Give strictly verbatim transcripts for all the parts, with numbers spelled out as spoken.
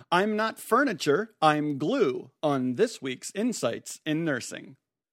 I'm not furniture, I'm glue on this week's Insights in Nursing.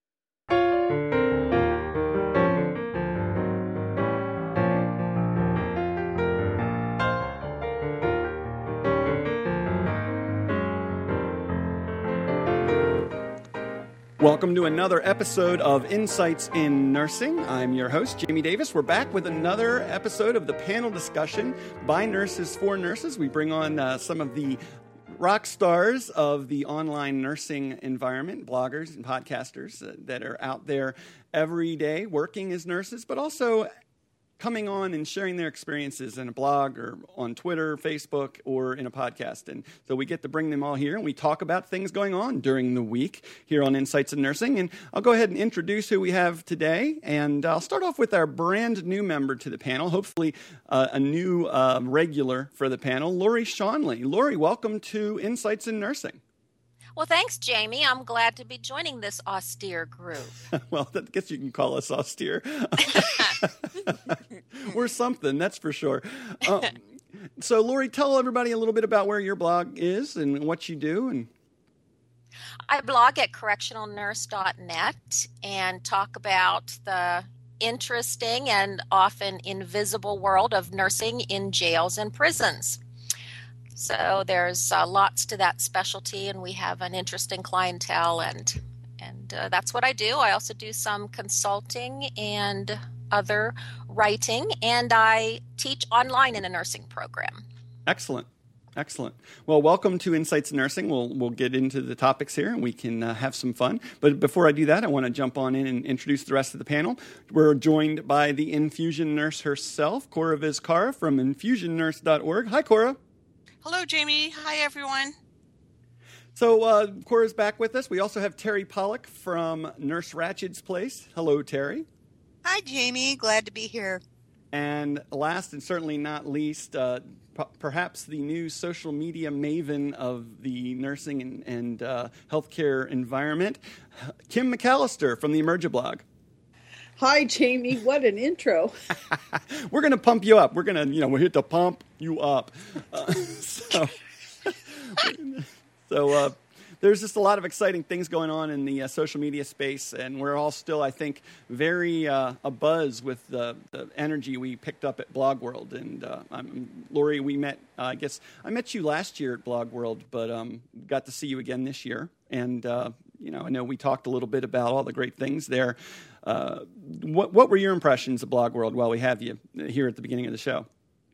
Welcome to another episode of Insights in Nursing. I'm your host, Jamie Davis. We're back with another episode of the panel discussion by nurses for nurses. We bring on uh, some of the rock stars of the online nursing environment, bloggers and podcasters uh, that are out there every day working as nurses, but also coming on and sharing their experiences in a blog or on Twitter, Facebook, or in a podcast. And so we get to bring them all here, and we talk about things going on during the week here on Insights in Nursing. And I'll go ahead and introduce who we have today. And I'll start off with our brand new member to the panel, hopefully uh, a new uh, regular for the panel, Lori Schonley. Lori, welcome to Insights in Nursing. Well, thanks, Jamie. I'm glad to be joining this austere group. Well, I guess you can call us austere. We're something, that's for sure. Um, so, Lori, tell everybody a little bit about where your blog is and what you do. And I blog at correctional nurse dot net and talk about the interesting and often invisible world of nursing in jails and prisons. So there's uh, lots to that specialty, and we have an interesting clientele, and and uh, that's what I do. I also do some consulting and other writing, and I teach online in a nursing program. Excellent. Excellent. Well, welcome to Insights in Nursing. We'll we'll get into the topics here, and we can uh, have some fun. But before I do that, I want to jump on in and introduce the rest of the panel. We're joined by the infusion nurse herself, Cora Vizcarra from infusion nurse dot org. Hi, Cora. Hello, Jamie. Hi, everyone. So, uh, Cora's back with us. We also have Terry Pollock from Nurse Ratched's Place. Hello, Terry. Hi, Jamie. Glad to be here. And last and certainly not least, uh, p- perhaps the new social media maven of the nursing and, and uh, healthcare environment, Kim McAllister from the Emerja blog. Hi, Jamie. What an intro. We're going to pump you up. We're going to, you know, we're here to pump you up. Uh, so, so uh, there's just a lot of exciting things going on in the uh, social media space, and we're all still, I think, very uh, abuzz with the, the energy we picked up at Blog World. And uh, I'm, Lori, we met, uh, I guess, I met you last year at Blog World, but um, got to see you again this year. And, uh, you know, I know we talked a little bit about all the great things there. Uh, what what were your impressions of Blog World while we have you here at the beginning of the show?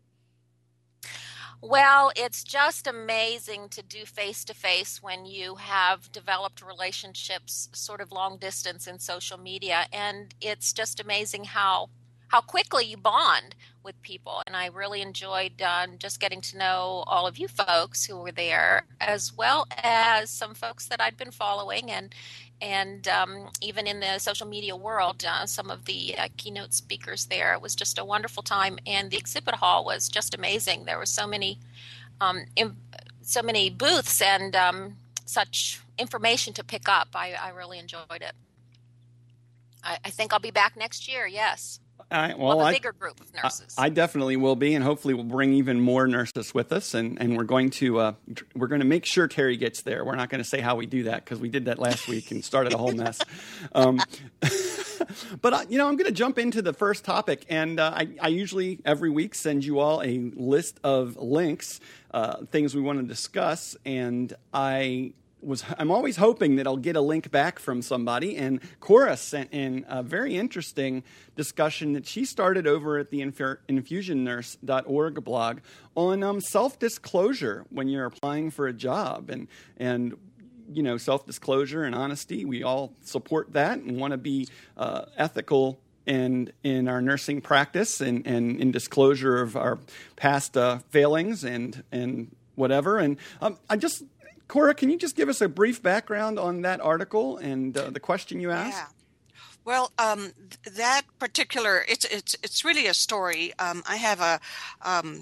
Well, it's just amazing to do face-to-face when you have developed relationships sort of long distance in social media. And it's just amazing how how quickly you bond with people. And I really enjoyed uh, just getting to know all of you folks who were there, as well as some folks that I'd been following, and and um, even in the social media world, uh, some of the uh, keynote speakers there. It was just a wonderful time, and the exhibit hall was just amazing. There were so many, um, im- so many booths and um, such information to pick up. I, I really enjoyed it. I, I think I'll be back next year. Yes. I, well, well, a I, bigger group of nurses. I, I definitely will be, and hopefully we'll bring even more nurses with us. And, and we're going to uh, we're going to make sure Terry gets there. We're not going to say how we do that because we did that last week and started a whole mess. Um, but uh, you know, I'm going to jump into the first topic, and uh, I, I usually every week send you all a list of links, uh, things we want to discuss, and I. Was I'm always hoping that I'll get a link back from somebody, and Cora sent in a very interesting discussion that she started over at the infusion nurse dot org blog on um, self-disclosure when you're applying for a job, and and you know, self-disclosure and honesty. We all support that and want to be uh, ethical and in our nursing practice and, and in disclosure of our past uh, failings and and whatever. And um, I just. Cora, can you just give us a brief background on that article and uh, the question you asked? Yeah. Well, um, th- that particular, it's it's it's really a story. Um, I have a um,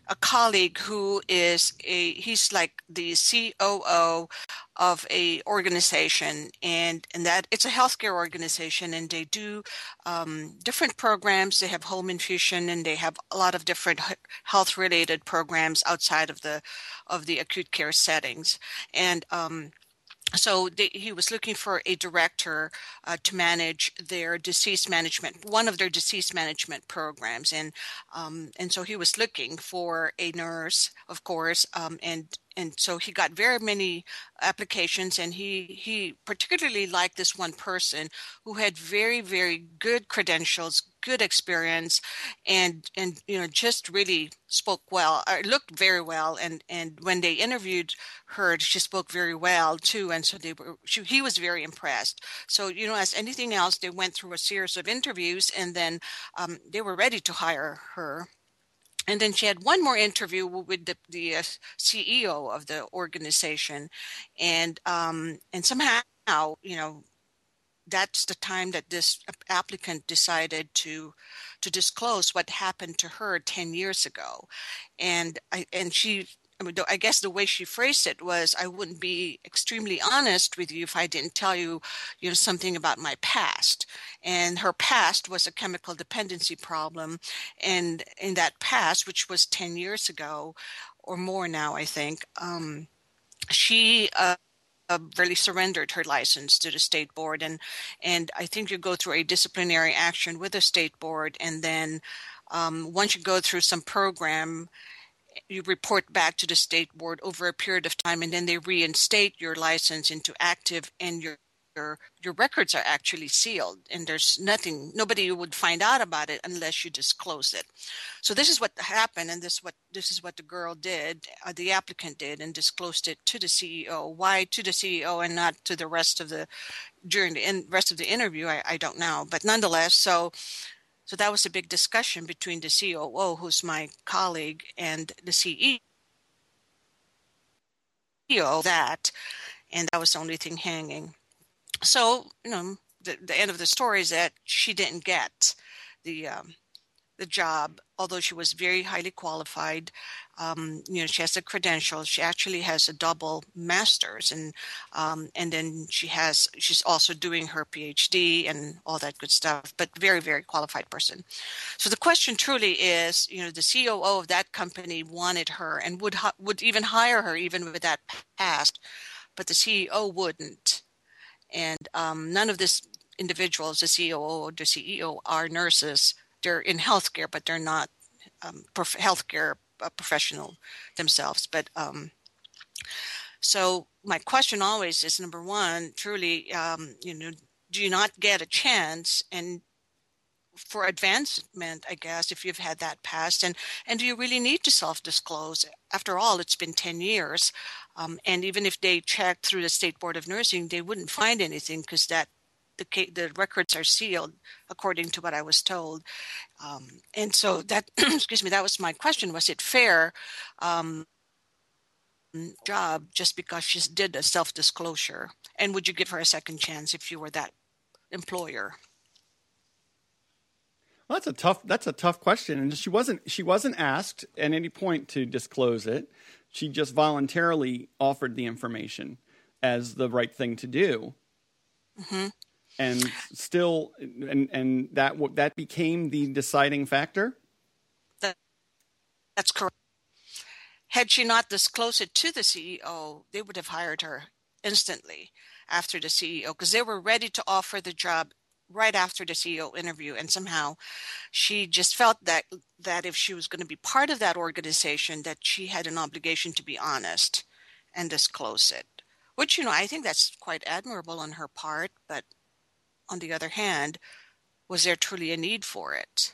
a colleague who is a he's like the C O O of a organization, and and that it's a healthcare organization, and they do um, different programs. They have home infusion, and they have a lot of different health related programs outside of the of the acute care settings, and um, so they, he was looking for a director uh, to manage their disease management, one of their disease management programs, and um, and so he was looking for a nurse, of course, um, and and so he got very many applications, and he he particularly liked this one person who had very very good credentials, good experience, and and you know just really spoke well, or looked very well, and and when they interviewed her, she spoke very well too, and so they were she, he was very impressed. So you know, as anything else, they went through a series of interviews, and then um, they were ready to hire her. And then she had one more interview with the, the uh, C E O of the organization, and um, and somehow, you know, that's the time that this applicant decided to to disclose what happened to her ten years ago, and I and she. I mean, I guess the way she phrased it was, I wouldn't be extremely honest with you if I didn't tell you, you know, something about my past. And her past was a chemical dependency problem. And in that past, which was ten years ago or more now, I think, um, she uh, uh, really surrendered her license to the state board. And, and I think you go through a disciplinary action with the state board. And then um, once you go through some program, you report back to the state board over a period of time, and then they reinstate your license into active, and your your, your records are actually sealed, and there's nothing, nobody would find out about it unless you disclose it. So this is what happened, and this what this is what the girl did, uh, the applicant did, and disclosed it to the C E O. Why to the C E O and not to the rest of the during the in, rest of the interview? I, I don't know, but nonetheless, so. So that was a big discussion between the C O O, who's my colleague, and the C E O, that, and that was the only thing hanging. So, you know, the, the end of the story is that she didn't get the um, the job, although she was very highly qualified. Um, you know, she has the credentials. She actually has a double master's, and um, and then she has she's also doing her P H D and all that good stuff. But very, very qualified person. So the question truly is, you know, the C O O of that company wanted her and would would even hire her even with that past, but the C E O wouldn't. And um, none of this individuals, the C O O or the C E O, are nurses. They're in healthcare, but they're not um, prof- healthcare uh, professional themselves. But um, so my question always is, number one, truly, um, you know, do you not get a chance and for advancement, I guess, if you've had that past, and, and do you really need to self-disclose? After all, it's been ten years. Um, and even if they checked through the State Board of Nursing, they wouldn't find anything because that The, the records are sealed, according to what I was told. Um, and so that, excuse me, that was my question. Was it fair um, job just because she did a self-disclosure? And would you give her a second chance if you were that employer? Well, that's a tough, that's a tough question. And she wasn't, she wasn't asked at any point to disclose it. She just voluntarily offered the information as the right thing to do. Mm-hmm. And still, and and that that became the deciding factor? That, that's correct. Had she not disclosed it to the C E O, they would have hired her instantly after the C E O, because they were ready to offer the job right after the C E O interview. And somehow she just felt that that if she was going to be part of that organization, that she had an obligation to be honest and disclose it. Which, you know, I think that's quite admirable on her part, but on the other hand, was there truly a need for it?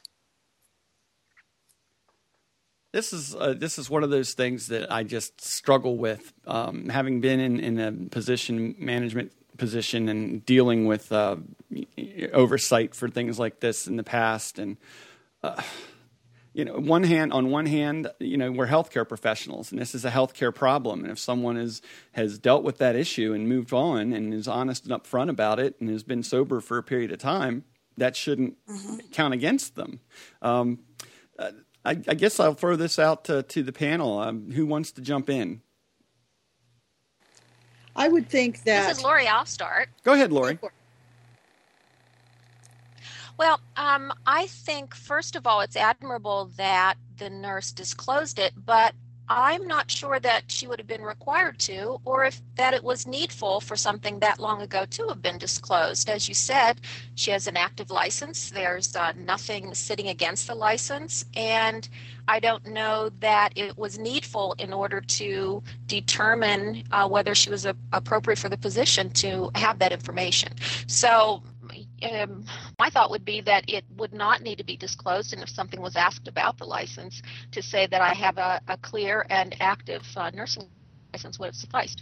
This is uh, this is one of those things that I just struggle with, um, having been in, in a position, management position, and dealing with uh, oversight for things like this in the past. And uh, you know, one hand on one hand, you know, we're healthcare professionals, and this is a healthcare problem. And if someone is has dealt with that issue and moved on and is honest and upfront about it and has been sober for a period of time, that shouldn't mm-hmm. count against them. Um, uh, I, I guess I'll throw this out to, to the panel. Um, who wants to jump in? I would think that. This is Lori. I'll start. Go ahead, Lori. Well, um, I think, first of all, it's admirable that the nurse disclosed it, but I'm not sure that she would have been required to, or if that it was needful for something that long ago to have been disclosed. As you said, she has an active license. There's uh, nothing sitting against the license, and I don't know that it was needful in order to determine uh, whether she was a, appropriate for the position to have that information. So Um, my thought would be that it would not need to be disclosed, and if something was asked about the license, to say that I have a, a clear and active uh, nursing license would have sufficed.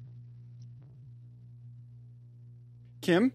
Kim?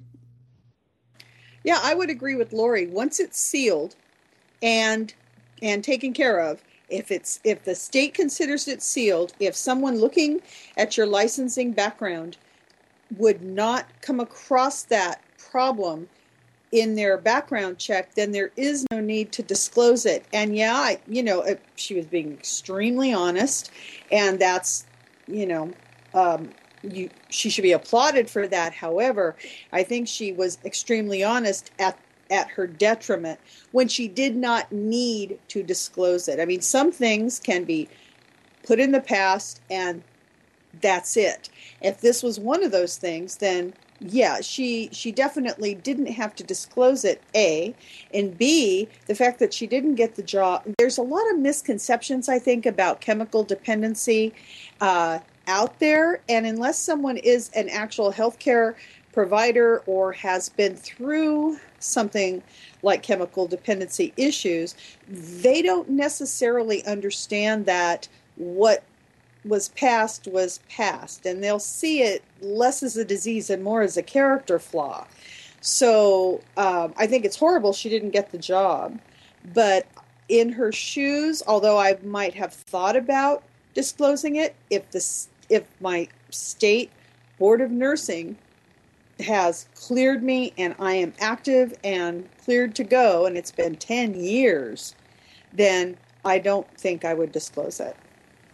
Yeah, I would agree with Lori. Once it's sealed and and taken care of, if it's if the state considers it sealed, if someone looking at your licensing background would not come across that problem in their background check, then there is no need to disclose it. And yeah, I, you know, it, she was being extremely honest, and that's, you know, um, you she should be applauded for that. However, I think she was extremely honest at at her detriment when she did not need to disclose it. I mean, some things can be put in the past and that's it. If this was one of those things, then yeah, she she definitely didn't have to disclose it, A. And B, the fact that she didn't get the job. There's a lot of misconceptions, I think, about chemical dependency uh, out there. And unless someone is an actual healthcare provider or has been through something like chemical dependency issues, they don't necessarily understand that what was past was past, and they'll see it less as a disease and more as a character flaw. So um, I think it's horrible she didn't get the job, but in her shoes, although I might have thought about disclosing it, if this if my state board of nursing has cleared me and I am active and cleared to go, and it's been ten years, then I don't think I would disclose it.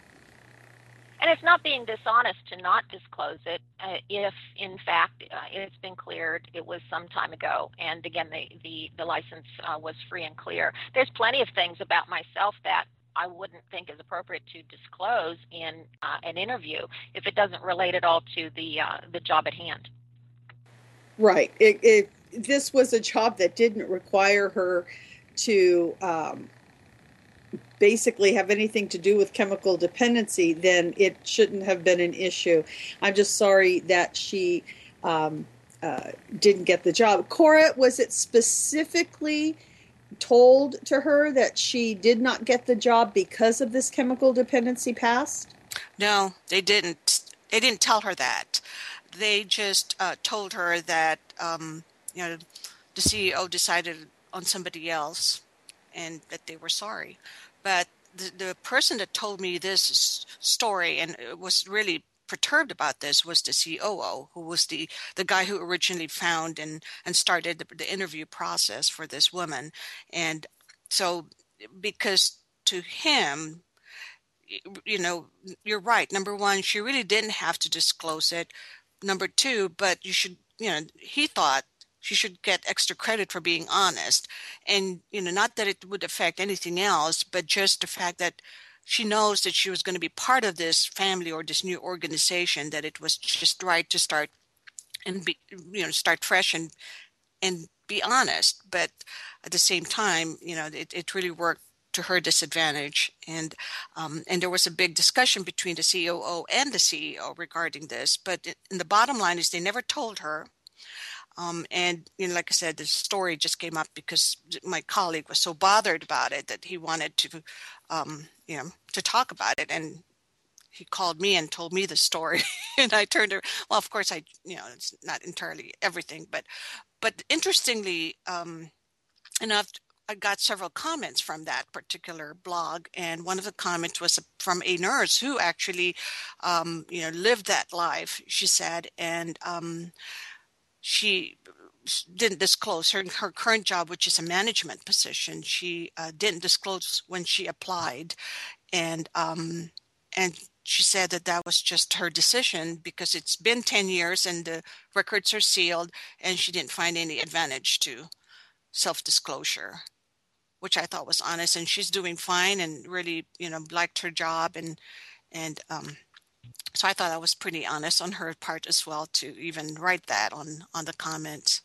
And it's not being dishonest to not disclose it uh, if, in fact, uh, it's been cleared. It was some time ago. And again, the, the, the license uh, was free and clear. There's plenty of things about myself that I wouldn't think is appropriate to disclose in uh, an interview if it doesn't relate at all to the uh, the job at hand. Right. It, it, this was a job that didn't require her to um, basically have anything to do with chemical dependency, then it shouldn't have been an issue. I'm just sorry that she um, uh, didn't get the job. Cora, was it specifically told to her that she did not get the job because of this chemical dependency past? No, they didn't. They didn't tell her that. They just uh, told her that um, you know the C E O decided on somebody else, and that they were sorry. But the, the person that told me this story and was really perturbed about this was the C O O, who was the, the guy who originally found and, and started the, the interview process for this woman. And so because to him, you know, you're right. Number one, she really didn't have to disclose it. Number two, but you should, you know, he thought she should get extra credit for being honest. And, you know, not that it would affect anything else, but just the fact that she knows that she was going to be part of this family or this new organization, that it was just right to start and be, you know, start fresh and, and be honest. But at the same time, you know, it, it really worked to her disadvantage. And, um, and there was a big discussion between the C O O and the C E O regarding this. But in the bottom line is they never told her. Um, and, you know, like I said, the story just came up because my colleague was so bothered about it that he wanted to, um, you know, to talk about it. And he called me and told me the story. And I turned to, well, of course, I, you know, it's not entirely everything. But, but interestingly, um, enough, I got several comments from that particular blog. And one of the comments was from a nurse who actually, um, you know, lived that life, she said. And, um, she didn't disclose her her current job, which is a management position. She uh, didn't disclose when she applied, and um, and she said that that was just her decision because it's been ten years and the records are sealed, and she didn't find any advantage to self-disclosure, which I thought was honest. And she's doing fine and really, you know, liked her job, and and um, so I thought that was pretty honest on her part as well to even write that on on the comments.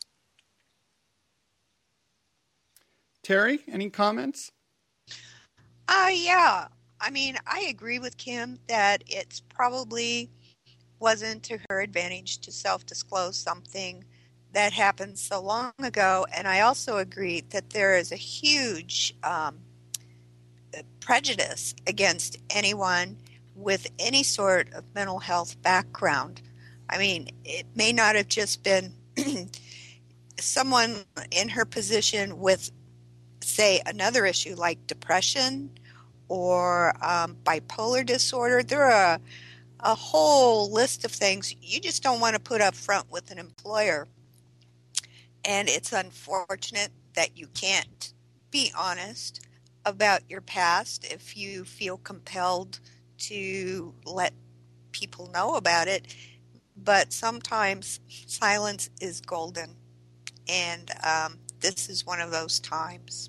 Terry, any comments? Uh, yeah. I mean, I agree with Kim that it's probably wasn't to her advantage to self-disclose something that happened so long ago. And I also agree that there is a huge um, prejudice against anyone with any sort of mental health background. I mean, it may not have just been someone in her position with, say, another issue like depression or um, bipolar disorder. There are a, a whole list of things you just don't want to put up front with an employer. And it's unfortunate that you can't be honest about your past if you feel compelled to let people know about it. But sometimes silence is golden. And um, this is one of those times.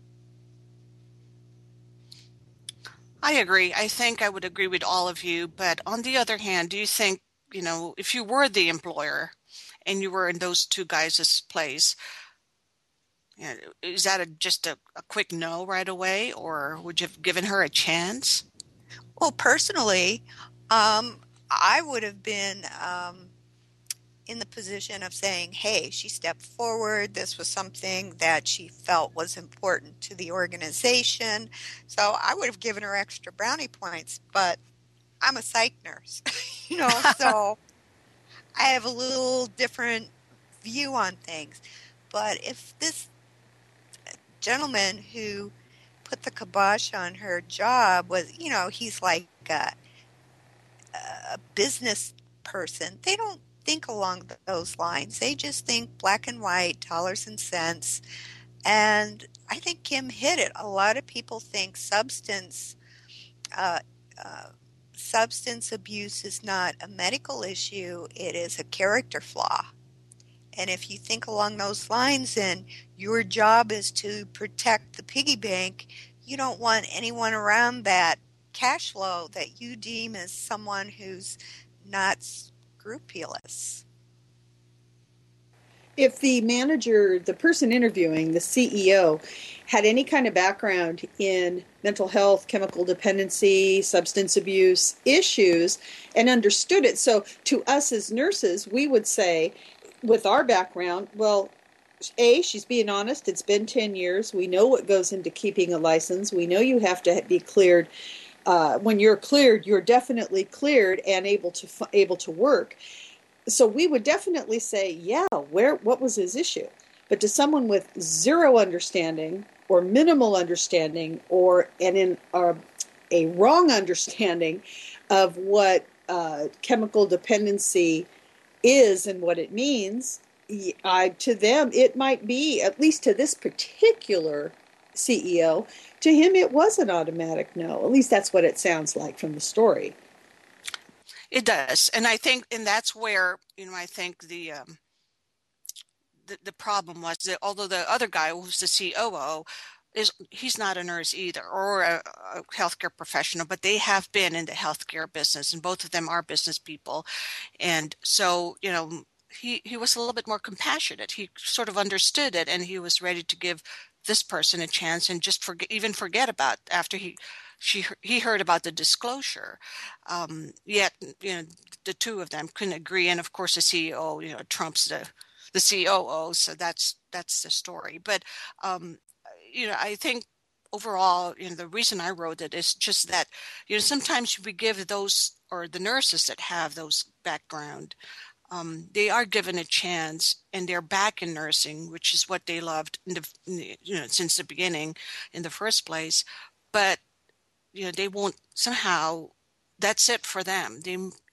I agree. I think I would agree with all of you. But on the other hand, do you think, you know, if you were the employer and you were in those two guys' place, you know, is that a, just a, a quick no right away, or would you have given her a chance? Well, personally, um, I would have been um, in the position of saying, hey, she stepped forward. This was something that she felt was important to the organization. So I would have given her extra brownie points, but I'm a psych nurse, you know, so I have a little different view on things. But if this gentleman who put the kibosh on her job was, you know, he's like a, a business person, they don't think along those lines. They just think black and white, dollars and cents. And I think Kim hit it. A lot of people think substance uh, uh, substance abuse is not a medical issue. It is a character flaw. And if you think along those lines and your job is to protect the piggy bank, you don't want anyone around that cash flow that you deem as someone who's not scrupulous. If the manager, the person interviewing, the C E O, had any kind of background in mental health, chemical dependency, substance abuse issues, and understood it, so to us as nurses, we would say, with our background, well, A, she's being honest. It's been ten years. We know what goes into keeping a license. We know you have to be cleared. Uh, when you're cleared, you're definitely cleared and able to able to work. So we would definitely say, yeah, where what was his issue? But to someone with zero understanding or minimal understanding or and in uh, a wrong understanding of what uh, chemical dependency is and what it means, I, to them, it might be, at least to this particular C E O, to him it was an automatic no. At least that's what it sounds like from the story. It does. And I think, and that's where, you know, I think the, um, the, the problem was that although the other guy who's the C O O is, he's not a nurse either or a, a healthcare professional, but they have been in the healthcare business and both of them are business people. And so, you know, he, he was a little bit more compassionate. He sort of understood it and he was ready to give this person a chance and just forget, even forget about after he, she, he heard about the disclosure. Um, yet, you know, the two of them couldn't agree. And of course the C E O, you know, trumps the, the C O O. So that's, that's the story. But, um, you know, I think overall, you know, the reason I wrote it is just that, you know, sometimes we give those, or the nurses that have those background, um, they are given a chance and they're back in nursing, which is what they loved, in the, you know, since the beginning in the first place. But, you know, they won't somehow, that's it for them. They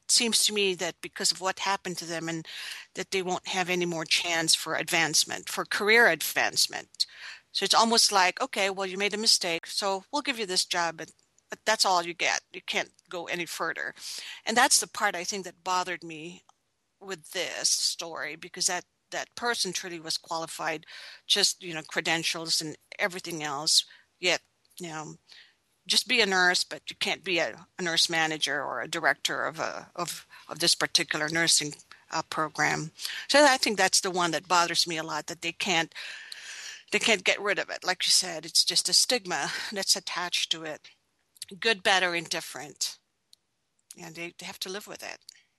seems to me that because of what happened to them, and that they won't have any more chance for advancement, for career advancement. So it's almost like, okay, well, you made a mistake, so we'll give you this job, but, but that's all you get. You can't go any further. And that's the part I think that bothered me with this story, because that, that person truly was qualified, just, you know, credentials and everything else, yet, you know, just be a nurse, but you can't be a, a nurse manager or a director of a of, of this particular nursing uh, program. So I think that's the one that bothers me a lot, that they can't they can't get rid of it. Like you said, it's just a stigma that's attached to it. Good, bad, or indifferent. Yeah, they, they have to live with it.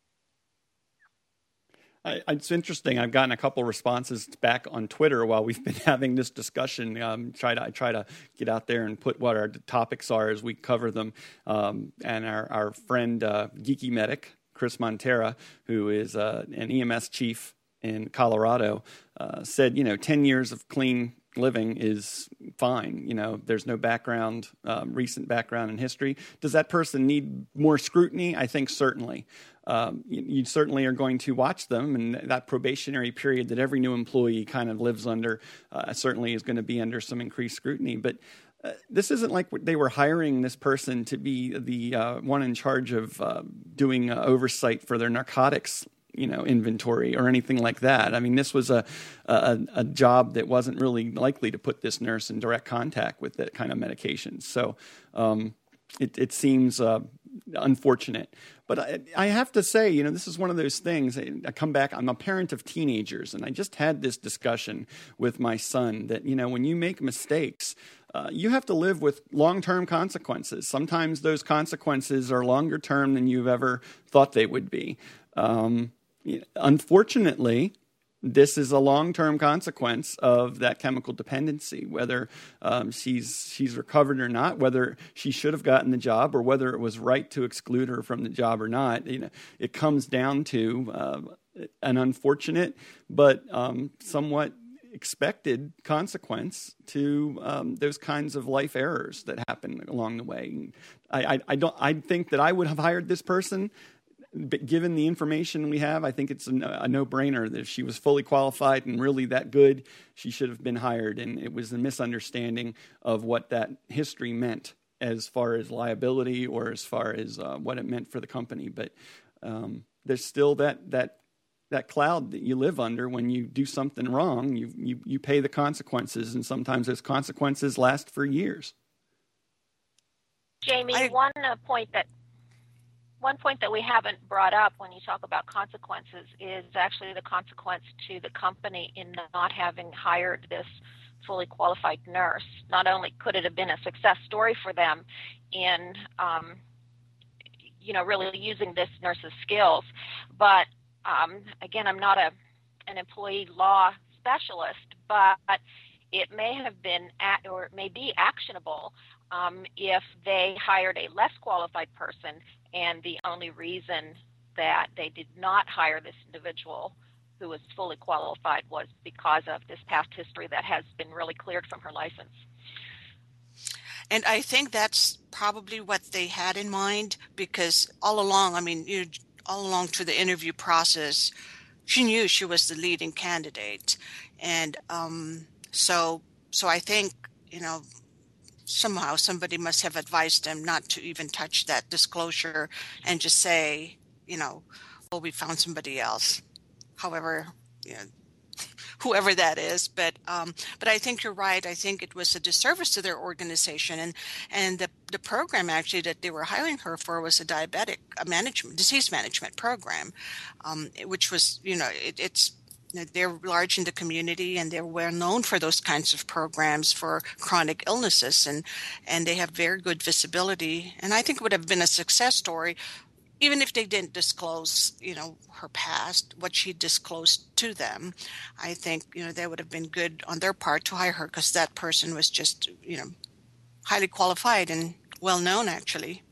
I, it's interesting. I've gotten a couple responses back on Twitter while we've been having this discussion. Um, try to I try to get out there and put what our topics are as we cover them. Um, and our our friend uh, Geeky Medic Chris Montera, who is uh, an E M S chief in Colorado, uh, said, you know, ten years of clean living is fine. You know, there's no background, um, recent background in history. Does that person need more scrutiny? I think certainly. Um, you, you certainly are going to watch them, and that probationary period that every new employee kind of lives under uh, certainly is going to be under some increased scrutiny. But uh, this isn't like they were hiring this person to be the uh, one in charge of uh, doing uh, oversight for their narcotics, you know, inventory or anything like that. I mean, this was a, a a job that wasn't really likely to put this nurse in direct contact with that kind of medication. So um, it, it seems uh, unfortunate. But I, I have to say, you know, this is one of those things. I come back, I'm a parent of teenagers, and I just had this discussion with my son that, you know, when you make mistakes, uh, you have to live with long-term consequences. Sometimes those consequences are longer term than you've ever thought they would be. Um, unfortunately, this is a long-term consequence of that chemical dependency, whether um, she's she's recovered or not, whether she should have gotten the job or whether it was right to exclude her from the job or not. You know, it comes down to uh, an unfortunate but um, somewhat expected consequence to um, those kinds of life errors that happen along the way. I, I, I don't. I think that I would have hired this person. But given the information we have, I think it's a, a no-brainer that if she was fully qualified and really that good, she should have been hired. And it was a misunderstanding of what that history meant as far as liability or as far as uh, what it meant for the company. But um, there's still that that that cloud that you live under when you do something wrong. You you you pay the consequences, and sometimes those consequences last for years. Jamie, I, one uh, point that. One point that we haven't brought up when you talk about consequences is actually the consequence to the company in not having hired this fully qualified nurse. Not only could it have been a success story for them in, um, you know, really using this nurse's skills, but um, again, I'm not a an employee law specialist, but it may have been at, or it may be actionable um, if they hired a less qualified person, and the only reason that they did not hire this individual who was fully qualified was because of this past history that has been really cleared from her license. And I think that's probably what they had in mind, because all along, I mean, you know, all along through the interview process, she knew she was the leading candidate. And um, so, so I think, you know, somehow somebody must have advised them not to even touch that disclosure and just say, you know, well, we found somebody else. However, you know, whoever that is. But um, but I think you're right. I think it was a disservice to their organization. And, and the, the program actually that they were hiring her for was a diabetic a management, disease management program, um, which was, you know, it, it's, they're large in the community, and they're well known for those kinds of programs for chronic illnesses, and, and they have very good visibility. And I think it would have been a success story, even if they didn't disclose, you know, her past, what she disclosed to them. I think, you know, that would have been good on their part to hire her, because that person was just, you know, highly qualified and well known, actually.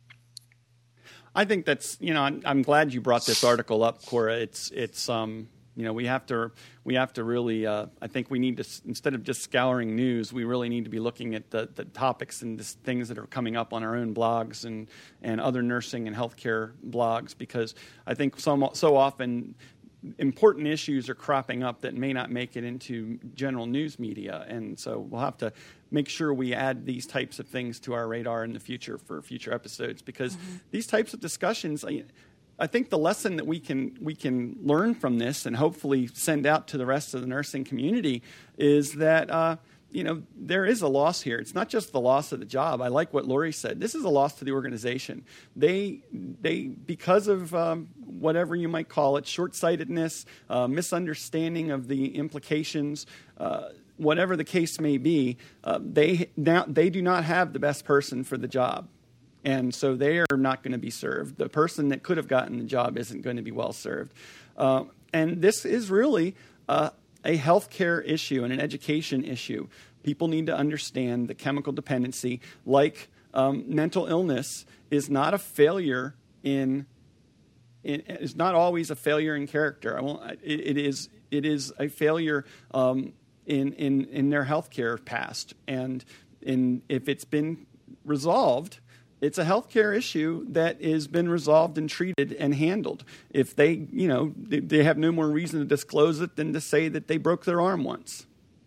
I think that's, you know, I'm, I'm glad you brought this article up, Cora. It's, it's, um, You know, we have to we have to really. Uh, I think we need to, instead of just scouring news, we really need to be looking at the, the topics and the things that are coming up on our own blogs and, and other nursing and healthcare blogs, because I think so so often important issues are cropping up that may not make it into general news media, and so we'll have to make sure we add these types of things to our radar in the future for future episodes, because mm-hmm. these types of discussions. I, I think the lesson that we can we can learn from this and hopefully send out to the rest of the nursing community is that uh, you know there is a loss here. It's not just the loss of the job. I like what Lori said. This is a loss to the organization. They they because of um, whatever you might call it, short-sightedness, uh, misunderstanding of the implications. Uh, whatever the case may be, uh, they now they do not have the best person for the job. And so they are not going to be served. The person that could have gotten the job isn't going to be well served. Uh, and this is really uh, a healthcare issue and an education issue. People need to understand the chemical dependency, like um, mental illness, is not a failure in. It is not always a failure in character. I won't, it, it is. It is a failure um, in in in their healthcare past, and in if it's been resolved. It's a healthcare issue that has been resolved and treated and handled. If they, you know, they, they have no more reason to disclose it than to say that they broke their arm once.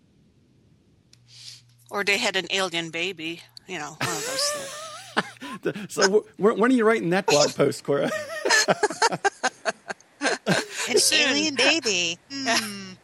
Or they had an alien baby, you know, one of those things. So when are you writing that blog post, Cora? An alien baby. Mm.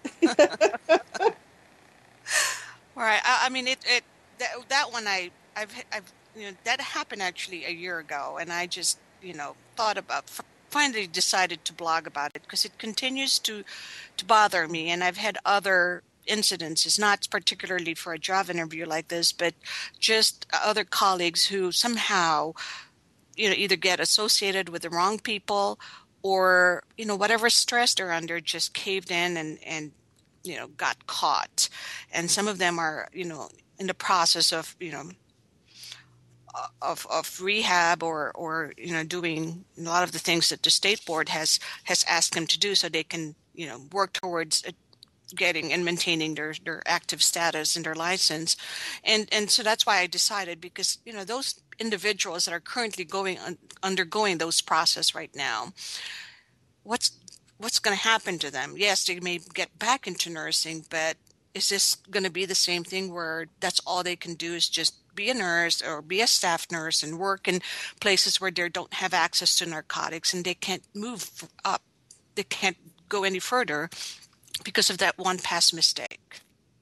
All right. I, I mean, it, it that, that one I, I've, I've, you know, that happened actually a year ago, and I just, you know, thought about, finally decided to blog about it because it continues to, to bother me. And I've had other incidences, not particularly for a job interview like this, but just other colleagues who somehow, you know, either get associated with the wrong people or, you know, whatever stress they're under just caved in and, and, you know, got caught. And some of them are, you know, in the process of, you know, Of, of rehab or, or, you know, doing a lot of the things that the state board has, has asked them to do so they can, you know, work towards getting and maintaining their, their active status and their license. And, and so that's why I decided, because, you know, those individuals that are currently going, un, undergoing those process right now, what's, what's going to happen to them? Yes, they may get back into nursing, but is this going to be the same thing where that's all they can do is just be a nurse or be a staff nurse and work in places where they don't have access to narcotics and they can't move up, they can't go any further because of that one past mistake?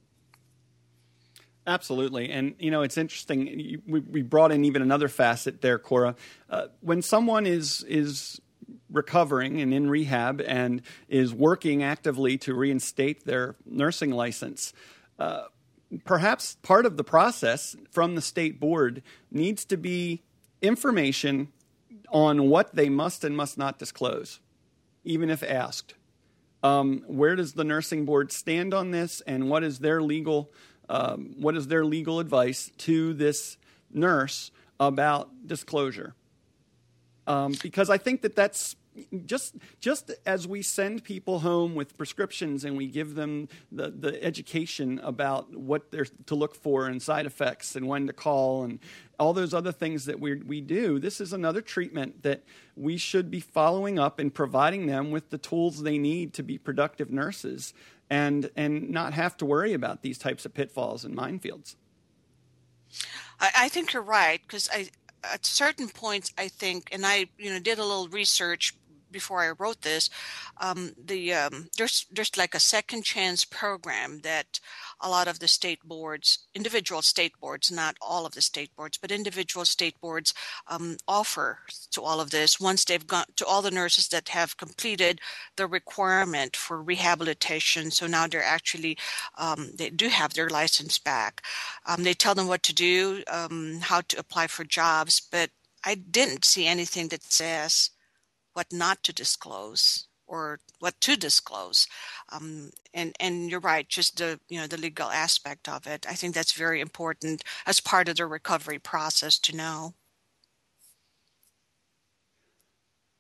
Absolutely. And, you know, it's interesting. We, we brought in even another facet there, Cora. Uh, when someone is is recovering and in rehab and is working actively to reinstate their nursing license, uh, perhaps part of the process from the state board needs to be information on what they must and must not disclose, even if asked. Um, where does the nursing board stand on this, and what is their legal um, what is their legal advice to this nurse about disclosure? Um, because I think that that's just just as we send people home with prescriptions and we give them the, the education about what they're to look for and side effects and when to call and all those other things that we we do, this is another treatment that we should be following up and providing them with the tools they need to be productive nurses and and not have to worry about these types of pitfalls and minefields. I, I think you're right, because I at certain points I think, and I you know did a little research before I wrote this, um, the um, there's there's like a second chance program that a lot of the state boards, individual state boards, not all of the state boards, but individual state boards um, offer to all of this once they've gone to all the nurses that have completed the requirement for rehabilitation. So now they're actually, um, they do have their license back. Um, they tell them what to do, um, how to apply for jobs, but I didn't see anything that says what not to disclose or what to disclose. Um, and, and you're right, just the, you know, the legal aspect of it. I think that's very important as part of the recovery process to know.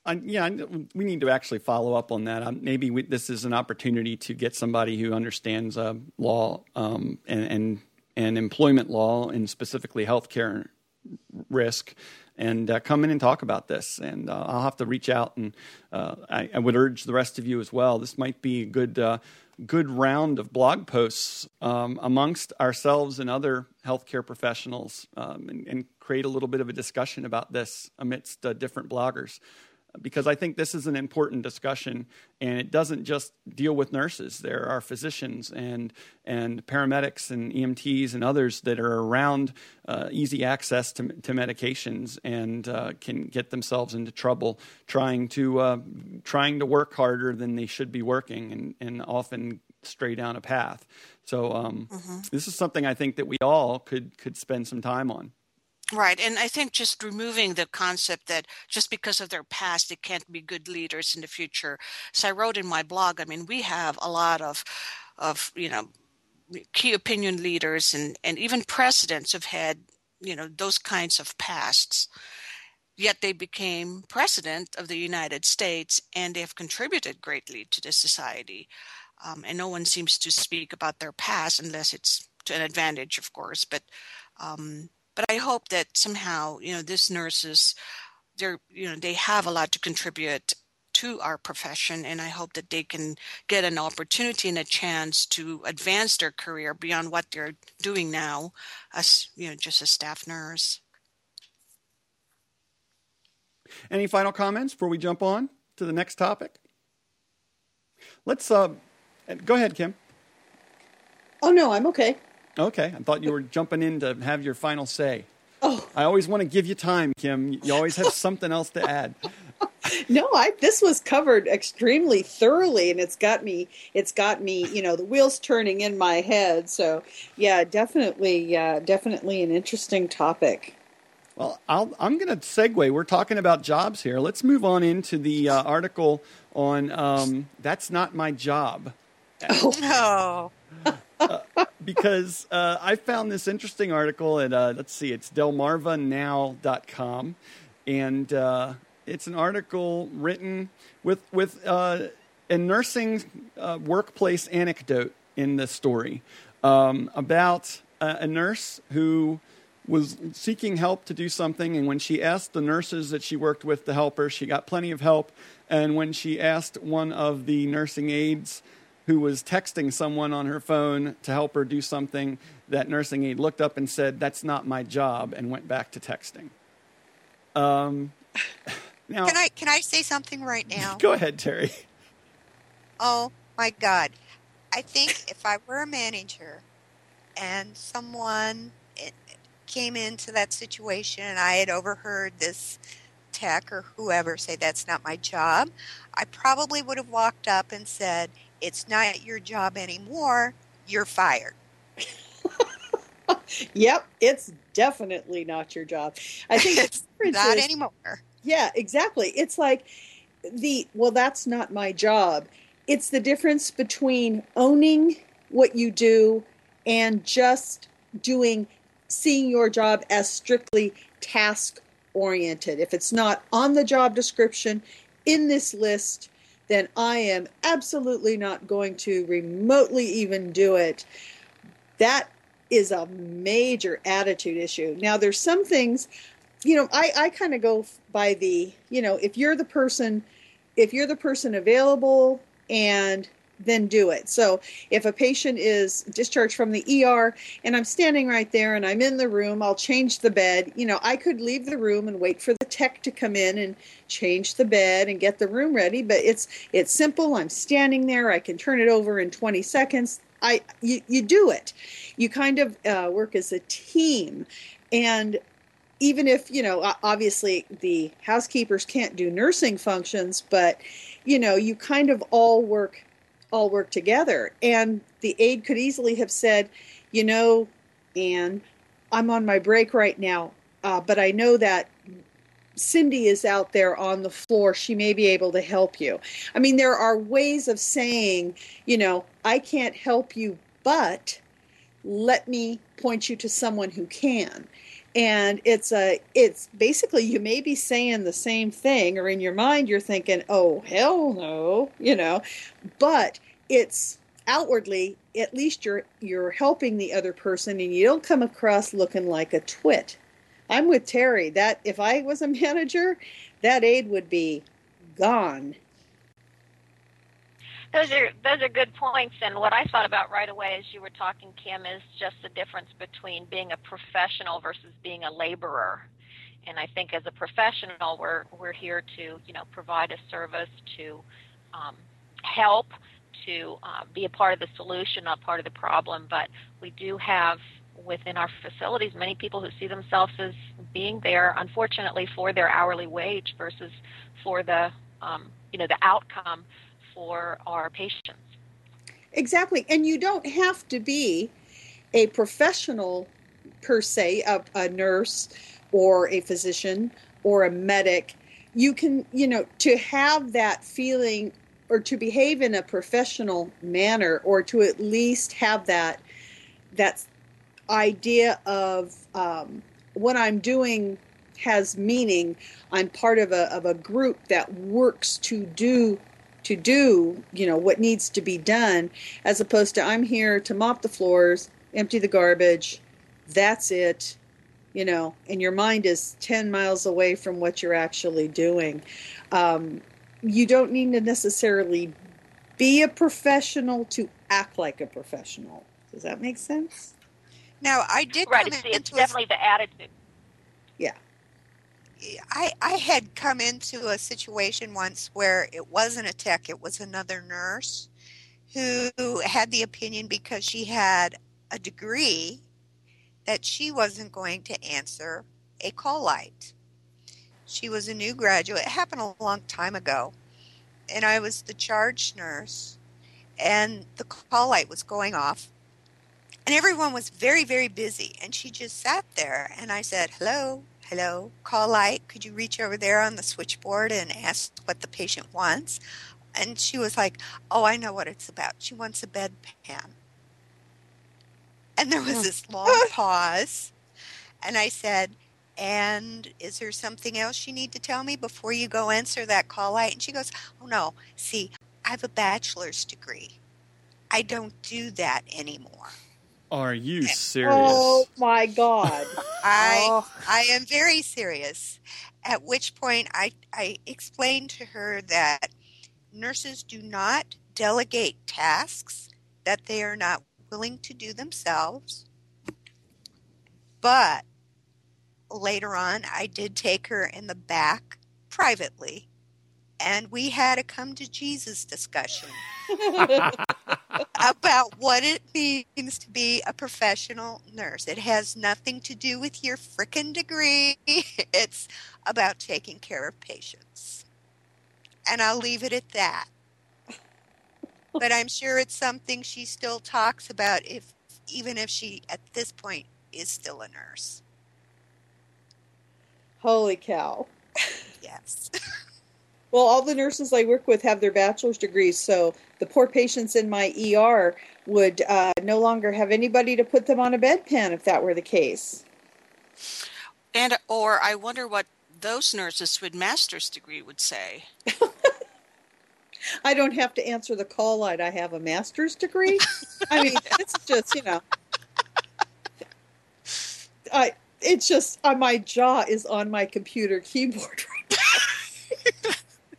I, yeah, we need to actually follow up on that. Um, maybe we, this is an opportunity to get somebody who understands uh, law um, and, and and employment law and specifically healthcare risk, and uh, come in and talk about this. And uh, I'll have to reach out, and uh, I, I would urge the rest of you as well. This might be a good uh, good round of blog posts um, amongst ourselves and other healthcare professionals, um, and, and create a little bit of a discussion about this amidst uh, different bloggers. Because I think this is an important discussion, and it doesn't just deal with nurses. There are physicians and and paramedics and E M Ts and others that are around uh, easy access to, to medications and uh, can get themselves into trouble trying to uh, trying to work harder than they should be working, and, and often stray down a path. So um, mm-hmm. this is something I think that we all could could spend some time on. Right. And I think just removing the concept that just because of their past, they can't be good leaders in the future. So I wrote in my blog, I mean, we have a lot of, of you know, key opinion leaders and, and even presidents have had, you know, those kinds of pasts. Yet they became president of the United States, and they have contributed greatly to the society. Um, and no one seems to speak about their past unless it's to an advantage, of course. But um But I hope that somehow, you know, these nurses, they're, you know, they have a lot to contribute to our profession, and I hope that they can get an opportunity and a chance to advance their career beyond what they're doing now, as you know, just a staff nurse. Any final comments before we jump on to the next topic? Let's uh, go ahead, Kim. Oh no, I'm okay. Okay, I thought you were jumping in to have your final say. Oh, I always want to give you time, Kim. You always have something else to add. No, I this was covered extremely thoroughly, and it's got me. It's got me. You know, the wheels turning in my head. So, yeah, definitely, uh, definitely an interesting topic. Well, I'll, I'm going to segue. We're talking about jobs here. Let's move on into the uh, article on um, "That's Not My Job." Oh. No. uh, because uh, I found this interesting article at, uh, let's see, it's delmarva now dot com. And uh, it's an article written with, with uh, a nursing uh, workplace anecdote in the story um, about a, a nurse who was seeking help to do something. And when she asked the nurses that she worked with to help her, she got plenty of help. And when she asked one of the nursing aides who was texting someone on her phone to help her do something, that nursing aide looked up and said, "That's not my job," and went back to texting. Um, now, can I can I say something right now? Go ahead, Terry. Oh my God! I think if I were a manager and someone came into that situation and I had overheard this tech or whoever say, "That's not my job," I probably would have walked up and said, "It's not your job anymore. You're fired." Yep, it's definitely not your job. I think it's not is, anymore. Yeah, exactly. It's like the, well, that's not my job. It's the difference between owning what you do and just doing, seeing your job as strictly task oriented. If it's not on the job description in this list, then I am absolutely not going to remotely even do it. That is a major attitude issue. Now, there's some things, you know, I, I kind of go by the, you know, if you're the person, if you're the person available, and then do it. So if a patient is discharged from the E R and I'm standing right there and I'm in the room, I'll change the bed. You know, I could leave the room and wait for the tech to come in and change the bed and get the room ready, but it's it's simple. I'm standing there. I can turn it over in twenty seconds. I you, you do it. You kind of uh, work as a team. And even if, you know, obviously the housekeepers can't do nursing functions, but, you know, you kind of all work all work together. And the aide could easily have said, you know, Anne, I'm on my break right now, uh, but I know that Cindy is out there on the floor. She may be able to help you. I mean, there are ways of saying, you know, I can't help you, but let me point you to someone who can. And it's a, it's basically, you may be saying the same thing, or in your mind you're thinking, oh, hell no, you know, but it's outwardly, at least you're, you're helping the other person, and you don't come across looking like a twit. I'm with Terry. That if I was a manager, that aide would be gone. Those are those are good points, and what I thought about right away as you were talking, Kim, is just the difference between being a professional versus being a laborer. And I think as a professional, we're we're here to you know provide a service, to um, help, to uh, be a part of the solution, not part of the problem. But we do have within our facilities many people who see themselves as being there, unfortunately, for their hourly wage versus for the um, you know the outcome for our patients. Exactly. And you don't have to be a professional per se, a, a nurse or a physician or a medic. You can, you know, to have that feeling or to behave in a professional manner, or to at least have that, that idea of um, what I'm doing has meaning. I'm part of a, of a group that works to do to do, you know, what needs to be done, as opposed to I'm here to mop the floors, empty the garbage, that's it, you know, and your mind is ten miles away from what you're actually doing. Um, you don't need to necessarily be a professional to act like a professional. Does that make sense? Now, I did Right, come it's, it's into definitely a, the attitude. Yeah. I, I had come into a situation once where it wasn't a tech, it was another nurse who had the opinion, because she had a degree, that she wasn't going to answer a call light. She was a new graduate. It happened a long time ago. And I was the charge nurse, and the call light was going off. And everyone was very, very busy. And she just sat there, and I said, hello. Hello, call light, could you reach over there on the switchboard and ask what the patient wants? And she was like, oh, I know what it's about. She wants a bedpan. And there was this long pause. And I said, and is there something else you need to tell me before you go answer that call light? And she goes, oh, no, see, I have a bachelor's degree. I don't do that anymore. Are you serious? Oh my God. I Oh. I am very serious. At which point I, I explained to her that nurses do not delegate tasks that they are not willing to do themselves. But later on, I did take her in the back privately, and we had a come to Jesus discussion about what it means to be a professional nurse. It has nothing to do with your frickin' degree. It's about taking care of patients. And I'll leave it at that. But I'm sure it's something she still talks about, if even if she, at this point, is still a nurse. Holy cow. Yes. Well, all the nurses I work with have their bachelor's degrees, so the poor patients in my E R would uh, no longer have anybody to put them on a bedpan if that were the case. And or I wonder what those nurses with master's degree would say. I don't have to answer the call light. I have a master's degree. I mean, it's just, you know, I, it's just, uh, my jaw is on my computer keyboard right now.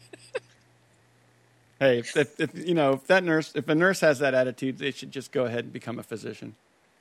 Hey, if, if, if you know if that nurse, if a nurse has that attitude, they should just go ahead and become a physician.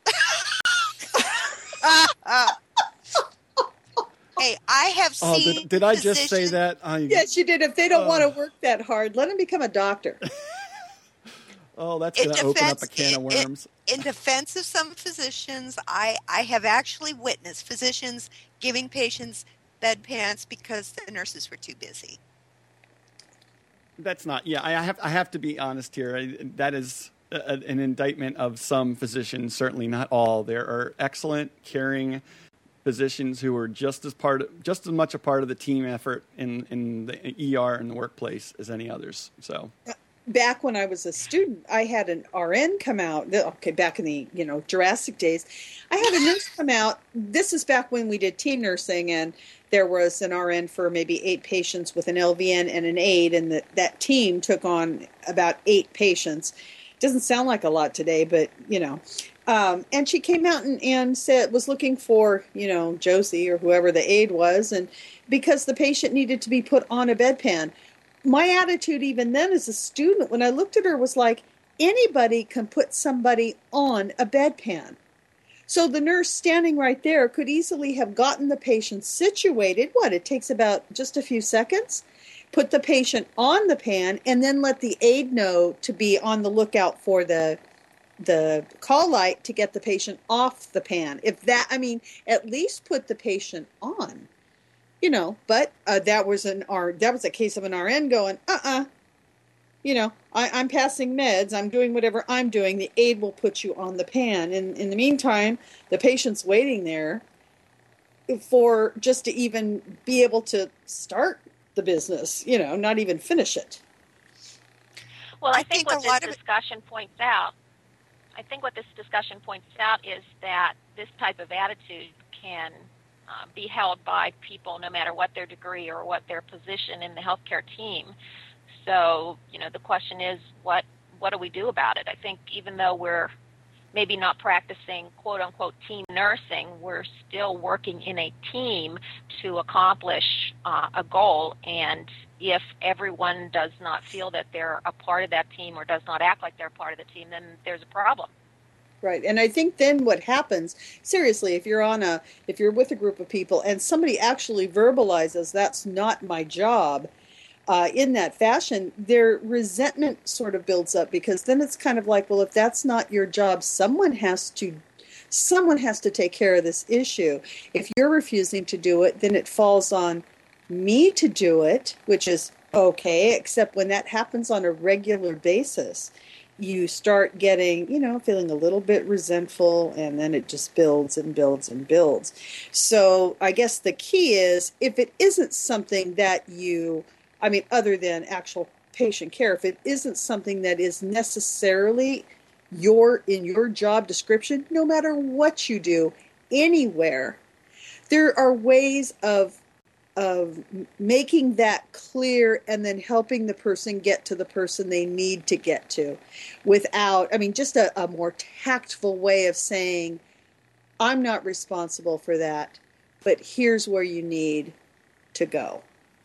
Hey, I have Oh, seen. did, did I just say physicians- that? I, Yes, you did. If they don't Oh. want to work that hard, let them become a doctor. Oh, that's In going to open up a defense- can of in- worms. In defense of some physicians, I, I have actually witnessed physicians giving patients bedpans because the nurses were too busy. That's not. Yeah, I have. I have to be honest here. I, that is a, an indictment of some physicians. Certainly not all. There are excellent, caring physicians who are just as part, of, just as much a part of the team effort in in the E R and the workplace as any others. So. back when I was a student, I had an R N come out. Okay, back in the, you know, Jurassic days, I had a nurse come out. This is back when we did team nursing, and there was an R N for maybe eight patients with an L V N and an aide, and the, that team took on about eight patients. Doesn't sound like a lot today, but, you know. Um, and she came out and, and said, was looking for, you know, Josie or whoever the aide was, and because the patient needed to be put on a bedpan. My attitude even then as a student, when I looked at her, was like, anybody can put somebody on a bedpan. So the nurse standing right there could easily have gotten the patient situated. What, it takes about just a few seconds? Put the patient on the pan and then let the aide know to be on the lookout for the the call light to get the patient off the pan. If that, I mean, at least put the patient on. You know, but uh, that was an R. That was a case of an R N going, uh-uh. You know, I, I'm passing meds. I'm doing whatever I'm doing. The aide will put you on the pan. And in the meantime, the patient's waiting there for just to even be able to start the business. You know, not even finish it. Well, I, I think, think what a lot this of it- discussion points out, I think what this discussion points out is that this type of attitude can uh, be held by people no matter what their degree or what their position in the healthcare team. So, you know, the question is, what what do we do about it? I think even though we're maybe not practicing quote-unquote team nursing, we're still working in a team to accomplish uh, a goal. And if everyone does not feel that they're a part of that team or does not act like they're a part of the team, then there's a problem. Right. And I think then what happens, seriously, if you're on a, if you're with a group of people and somebody actually verbalizes, that's not my job, uh, in that fashion, their resentment sort of builds up, because then it's kind of like, well, if that's not your job, someone has to, someone has to take care of this issue. If you're refusing to do it, then it falls on me to do it, which is okay, except when that happens on a regular basis, you start getting, you know, feeling a little bit resentful, and then it just builds and builds and builds. So I guess the key is, if it isn't something that you, I mean, other than actual patient care, if it isn't something that is necessarily your, in your job description, no matter what you do, anywhere, there are ways of of making that clear and then helping the person get to the person they need to get to without, I mean, just a, a more tactful way of saying, I'm not responsible for that, but here's where you need to go.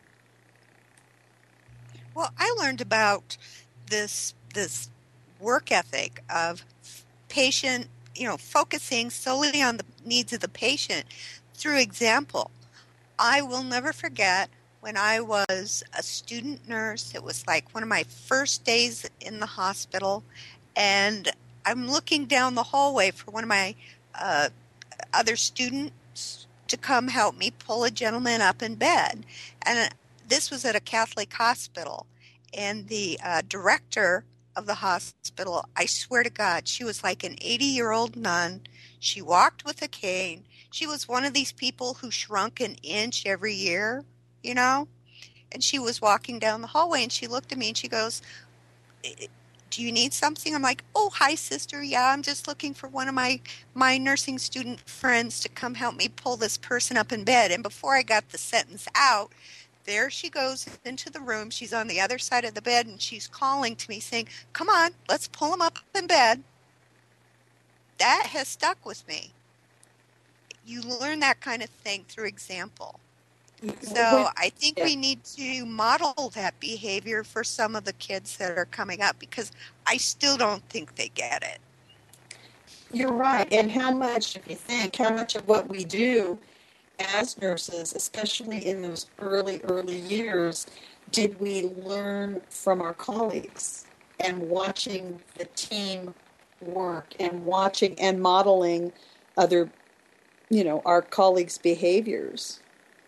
Well, I learned about this this work ethic of patient, you know, focusing solely on the needs of the patient through example. I will never forget when I was a student nurse. It was like one of my first days in the hospital, and I'm looking down the hallway for one of my uh, other students to come help me pull a gentleman up in bed. And this was at a Catholic hospital, and the uh, director of the hospital, I swear to God, she was like an eighty-year-old nun. She walked with a cane. She was one of these people who shrunk an inch every year, you know, and she was walking down the hallway, and she looked at me and she goes, do you need something? I'm like, oh, hi, sister. Yeah, I'm just looking for one of my, my nursing student friends to come help me pull this person up in bed. And before I got the sentence out, there she goes into the room. She's on the other side of the bed, and she's calling to me saying, come on, let's pull him up in bed. That has stuck with me. You learn that kind of thing through example. So I think we need to model that behavior for some of the kids that are coming up, because I still don't think they get it. You're right. And how much, if you think, how much of what we do as nurses, especially in those early, early years, did we learn from our colleagues and watching the team work and watching and modeling other, you know, our colleagues' behaviors?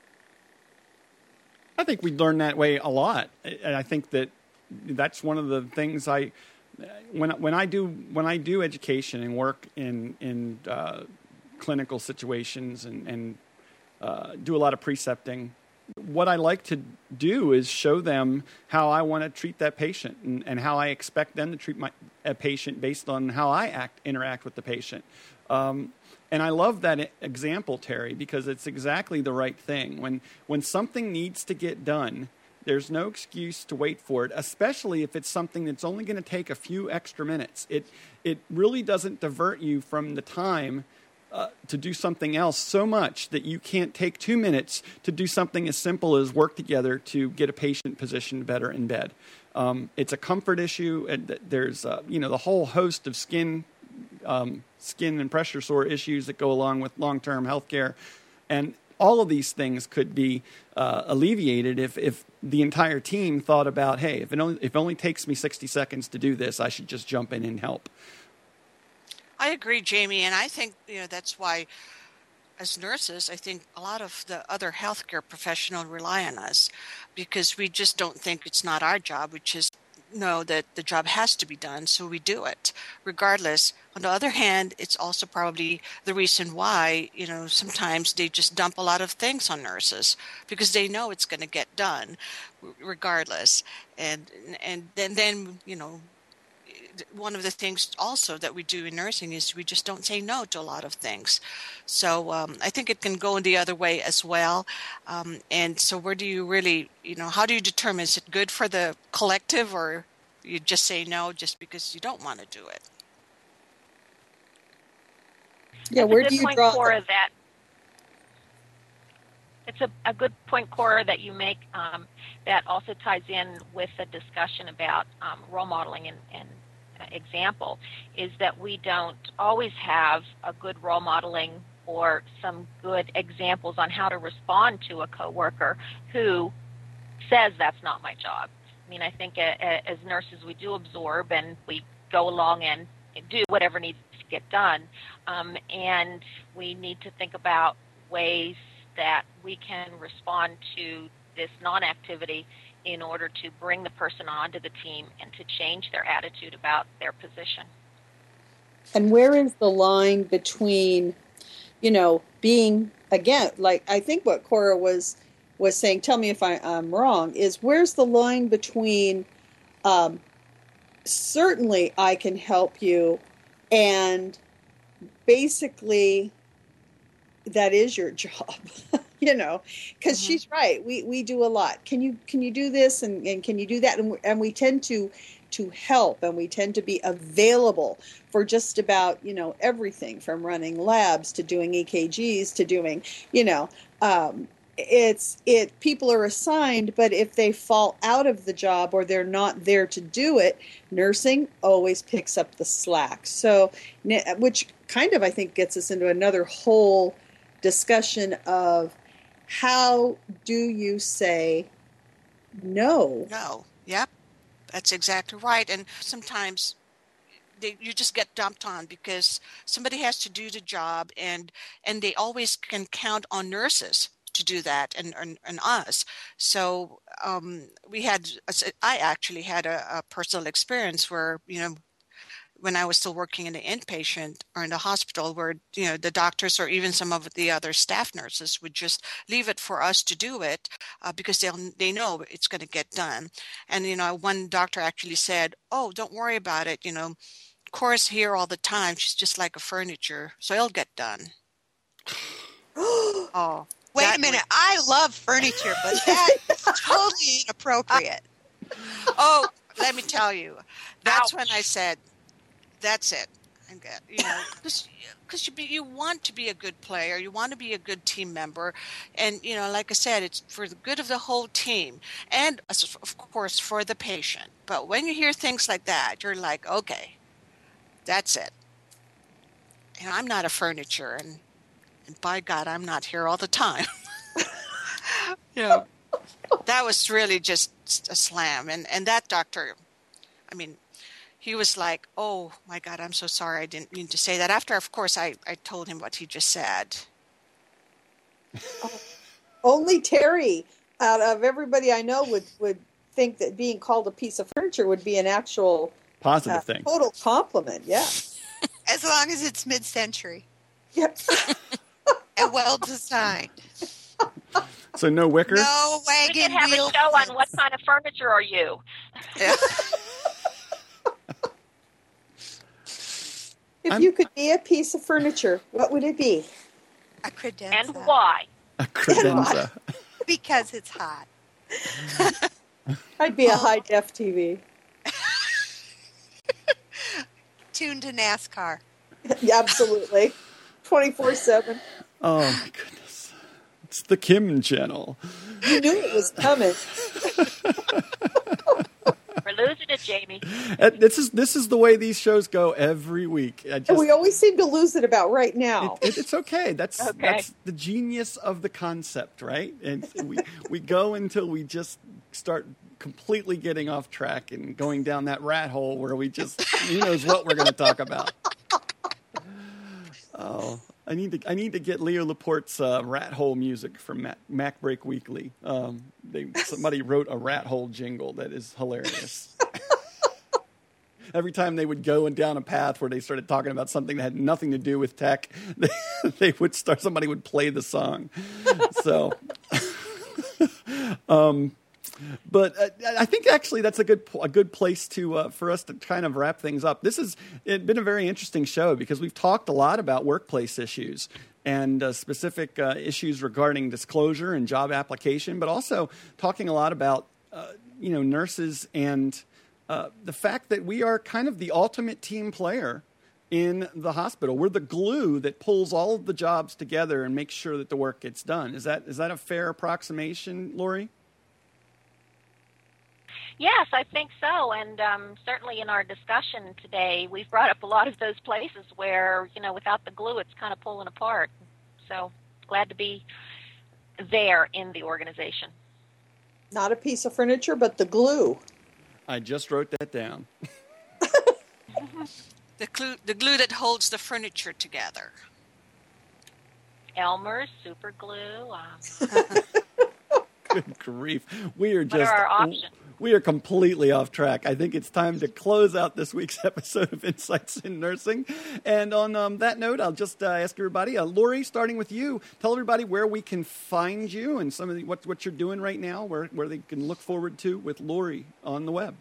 I think we learn that way a lot. And I think that that's one of the things I, when, when I do, when I do education and work in, in uh, clinical situations and, and uh, do a lot of precepting, what I like to do is show them how I want to treat that patient and, and how I expect them to treat my a patient based on how I act interact with the patient. Um, and I love that example, Terry, because it's exactly the right thing. When when something needs to get done, there's no excuse to wait for it, especially if it's something that's only going to take a few extra minutes. It it really doesn't divert you from the time uh, to do something else so much that you can't take two minutes to do something as simple as work together to get a patient positioned better in bed. Um, it's a comfort issue. And there's uh, you know the whole host of skin um, skin and pressure sore issues that go along with long-term health care, and all of these things could be uh, alleviated if, if the entire team thought about, hey, if it only if it only takes me sixty seconds to do this, I should just jump in and help. I agree, Jamie, and I think you know that's why, as nurses, I think a lot of the other healthcare professionals rely on us, because we just don't think it's not our job. We just know that the job has to be done, so we do it regardless. On the other hand, it's also probably the reason why, you know, sometimes they just dump a lot of things on nurses because they know it's going to get done regardless. And and then, then, you know, one of the things also that we do in nursing is we just don't say no to a lot of things. So um, I think it can go the other way as well. Um, and so where do you really, you know, how do you determine, is it good for the collective, or you just say no just because you don't want to do it? Yeah, That's where a good do you point, draw Cora, the- that It's a, a good point, Cora, that you make um, that also ties in with the discussion about um, role modeling and, and example, is that we don't always have a good role modeling or some good examples on how to respond to a coworker who says that's not my job. I mean, I think a, a, as nurses we do absorb and we go along and do whatever needs to get done, um, and we need to think about ways that we can respond to this non-activity in order to bring the person onto the team and to change their attitude about their position. And where is the line between, you know, being, again, like I think what Cora was was saying, tell me if I, I'm wrong, is where's the line between um, certainly I can help you and basically that is your job. You know, because mm-hmm. she's right. We we do a lot. Can you can you do this and, and can you do that? And we, and we tend to to help, and we tend to be available for just about, you know, everything from running labs to doing E K Gs to doing, you know, um, it's it. People are assigned, but if they fall out of the job or they're not there to do it, nursing always picks up the slack. So, which kind of I think gets us into another whole discussion of how do you say no? No. Yep. That's exactly right. And sometimes they, you just get dumped on because somebody has to do the job, and and they always can count on nurses to do that, and and, and us. So um, we had, I actually had a, a personal experience where, you know, when I was still working in the inpatient or in the hospital, where, you know, the doctors or even some of the other staff nurses would just leave it for us to do it uh, because they they know it's going to get done. And, you know, one doctor actually said, oh, don't worry about it. You know, Cora's here all the time. She's just like a furniture, so it'll get done. Oh, wait a minute. Was... I love furniture, but that's totally inappropriate. Oh, let me tell you. That's Ouch. When I said, that's it. And get, you know, because because you be, you want to be a good player, you want to be a good team member, and, you know, like I said, it's for the good of the whole team, and of course for the patient. But when you hear things like that, you're like, okay, that's it. And I'm not a furniture, and and by God, I'm not here all the time. You know, that was really just a slam, and and that doctor, I mean. He was like, oh, my God, I'm so sorry. I didn't mean to say that. After, of course, I, I told him what he just said. Oh, only Terry, out of everybody I know, would, would think that being called a piece of furniture would be an actual positive uh, thing. Total compliment, yeah. As long as it's mid-century. Yep. And well-designed. So no wicker? No We wagon could have a wheel show on fence. what kind of furniture are you? Yeah. If I'm- you could be a piece of furniture, what would it be? A credenza. And why? A credenza. Because it's hot. I'd be a high def T V. Tuned to NASCAR. Yeah, absolutely. twenty-four seven. Oh, my goodness. It's the Kim channel. You knew it was coming. We're losing it, Jamie. Uh, This is this is the way these shows go every week. I And just, we always seem to lose it about right now. it, it, it's okay. That's Okay. that's the genius of the concept, right? And we we go until we just start completely getting off track and going down that rat hole where we just who knows what we're going to talk about. Oh, I need to I need to get Leo Laporte's uh, rat hole music from Mac, Mac Break Weekly. Um, they somebody wrote a rat hole jingle that is hilarious. Every time they would go and down a path where they started talking about something that had nothing to do with tech, they, they would start. Somebody would play the song. So, um, but uh, I think actually that's a good a good place to uh, for us to kind of wrap things up. This has it been a very interesting show because we've talked a lot about workplace issues and uh, specific uh, issues regarding disclosure and job application, but also talking a lot about uh, you know nurses and uh, the fact that we are kind of the ultimate team player in the hospital. We're the glue that pulls all of the jobs together and makes sure that the work gets done. Is that is that a fair approximation, Lori? Yes, I think so. And um, certainly in our discussion today, we've brought up a lot of those places where, you know, without the glue, it's kind of pulling apart. So glad to be there in the organization. Not a piece of furniture, but the glue. I just wrote that down. The glue, the glue that holds the furniture together. Elmer's, super glue. Um, Good grief. We are what just are our options? we are completely off track. I think it's time to close out this week's episode of Insights in Nursing. And on um, that note, I'll just uh, ask everybody, uh, Lori, starting with you, tell everybody where we can find you and some of the, what what you're doing right now, where where they can look forward to with Lori on the web.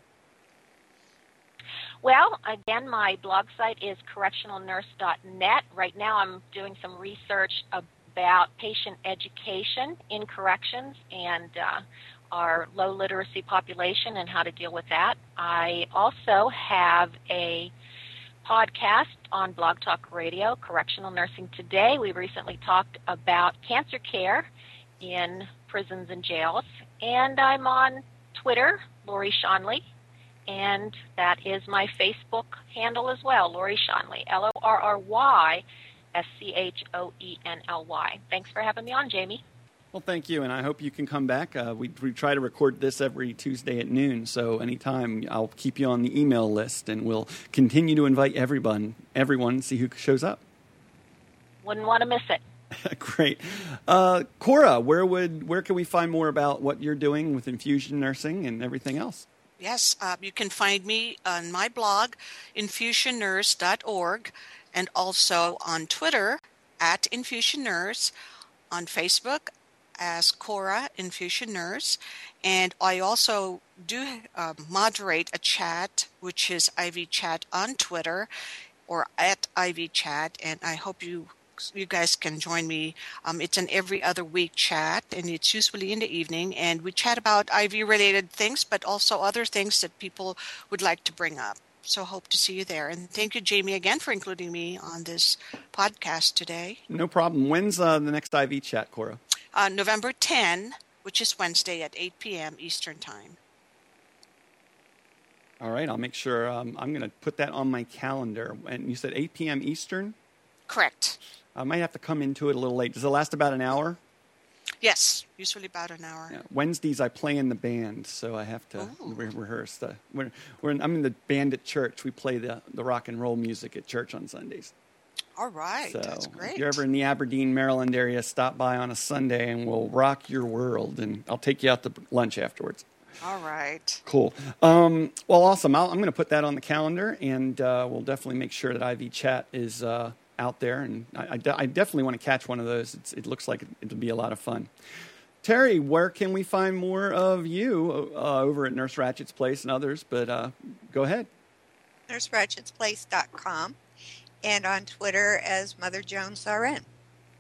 Well, again, my blog site is correctional nurse dot net. Right now I'm doing some research about patient education in corrections and uh, our low literacy population and how to deal with that. I also have a podcast on Blog Talk Radio, Correctional Nursing Today. We recently talked about cancer care in prisons and jails. And I'm on Twitter, Lori Schonley. And that is my Facebook handle as well, Lori Schonley, L O R R Y S C H O E N L Y. Thanks for having me on, Jamie. Well, thank you, and I hope you can come back. Uh, we, we try to record this every Tuesday at noon, so anytime I'll keep you on the email list, and we'll continue to invite everyone, everyone, see who shows up. Wouldn't want to miss it. Great. Uh, Cora, where would where can we find more about what you're doing with infusion nursing and everything else? Yes, uh, you can find me on my blog, infusion nurse dot org, and also on Twitter at Infusion Nurse, on Facebook as Cora Infusion Nurse, and I also do uh, moderate a chat, which is I V Chat on Twitter or at I V Chat, and I hope you you guys can join me. Um, it's an every other week chat, and it's usually in the evening, and we chat about I V-related things, but also other things that people would like to bring up. So hope to see you there. And thank you, Jamie, again for including me on this podcast today. No problem. When's uh, the next I V chat, Cora? Uh, November tenth, which is Wednesday at eight p.m. Eastern Time. All right, I'll make sure. Um, I'm going to put that on my calendar. And you said eight p.m. Eastern? Correct. I might have to come into it a little late. Does it last about an hour? Yes, usually about an hour. Yeah. Wednesdays I play in the band, so I have to re- rehearse. The, we're, we're in, I'm in the band at church. We play the, the rock and roll music at church on Sundays. All right, So that's great. if you're ever in the Aberdeen, Maryland area, stop by on a Sunday and we'll rock your world. And I'll take you out to lunch afterwards. All right. Cool. Um, well, awesome. I'll, I'm going to put that on the calendar, and uh, we'll definitely make sure that I V Chat is uh, out there. And I, I, de- I definitely want to catch one of those. It's, it looks like it, it'll be a lot of fun. Terry, where can we find more of you uh, over at Nurse Ratchet's Place and others? But uh, go ahead. nurse ratchets place dot com and on Twitter as Mother Jones R N.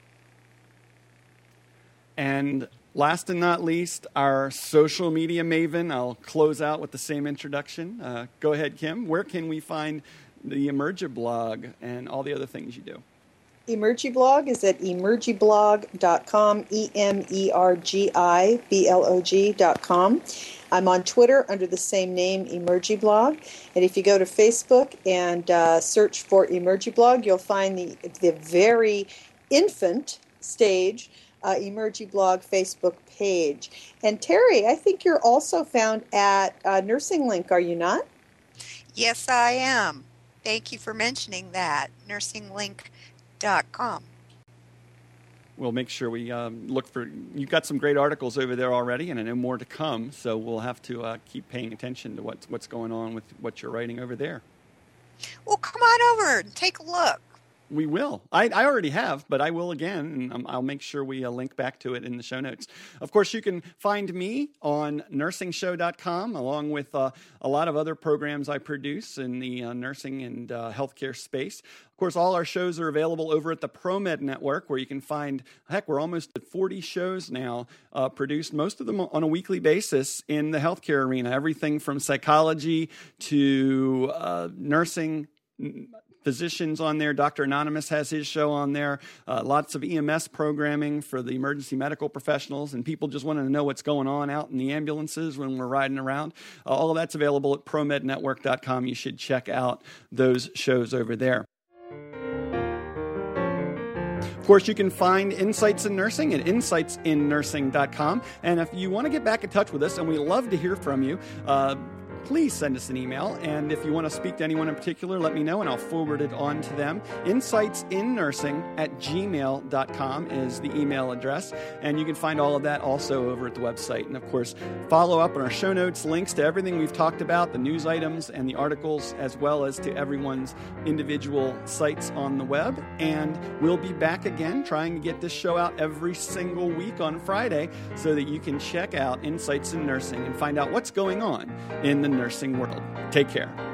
And last and not least, our social media maven. I'll close out with the same introduction. Uh, go ahead, Kim. Where can we find the Emergi blog and all the other things you do? Emergi blog is at emergi blog dot com, E M E R G I B L O G dot com. I'm on Twitter under the same name, Emergi blog. And if you go to Facebook and uh, search for Emergi blog, you'll find the the very infant stage Uh, Emergi blog Facebook page. And Terry, I think you're also found at uh, Nursing Link, are you not? Yes, I am. Thank you for mentioning that. nursing link dot com. We'll make sure we um, look for, you've got some great articles over there already, and I know more to come, so we'll have to uh, keep paying attention to what's, what's going on with what you're writing over there. Well, come on over and take a look. We will. I, I already have, but I will again, and um, I'll make sure we uh, link back to it in the show notes. Of course, you can find me on nursing show dot com, along with uh, a lot of other programs I produce in the uh, nursing and uh, healthcare space. Of course, all our shows are available over at the ProMed Network, where you can find, heck, we're almost at forty shows now uh, produced, most of them on a weekly basis in the healthcare arena. Everything from psychology to uh, nursing, physicians on there. Doctor Anonymous has his show on there. Uh, lots of E M S programming for the emergency medical professionals and people just wanting to know what's going on out in the ambulances when we're riding around. Uh, all of that's available at pro med network dot com. You should check out those shows over there. Of course, you can find Insights in Nursing at insights in nursing dot com. And if you want to get back in touch with us, and we love to hear from you, uh, please send us an email. And if you want to speak to anyone in particular, let me know and I'll forward it on to them. insights in nursing at gmail dot com is the email address. And you can find all of that also over at the website. And of course, follow up on our show notes, links to everything we've talked about, the news items and the articles, as well as to everyone's individual sites on the web. And we'll be back again trying to get this show out every single week on Friday so that you can check out Insights in Nursing and find out what's going on in the nursing world. Take care.